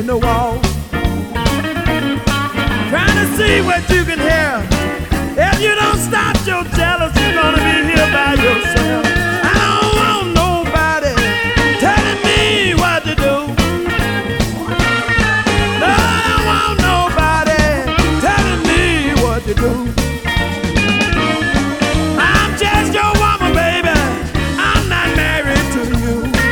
the wall, trying to see what you can hear. If you don't stop your jealousy, you're gonna be here by yourself. I don't want nobody telling me what to do. No, I don't want nobody telling me what to do. I'm just your woman, baby. I'm not married to you.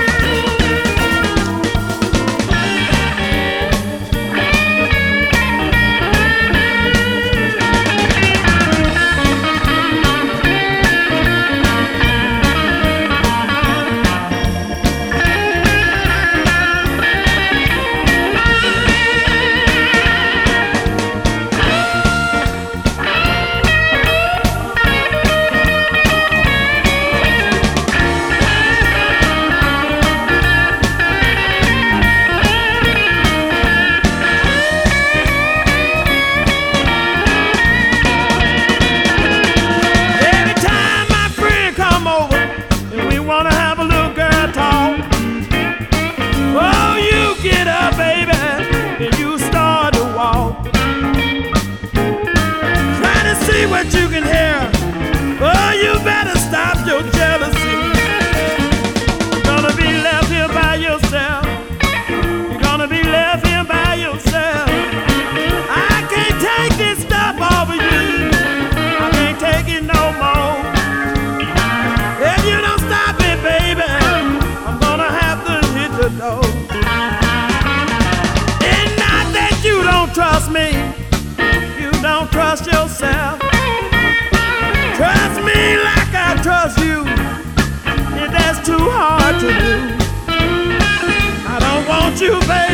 What you can hear. Oh, you better stop your jealousy. You're gonna be left here by yourself. You're gonna be left here by yourself. I can't take this stuff off of you. I can't take it no more. If you don't stop it, baby, I'm gonna have to hit the door. It's not that you don't trust me. You don't trust yourself. Trust me like I trust you. If that's too hard to do, I don't want you, baby.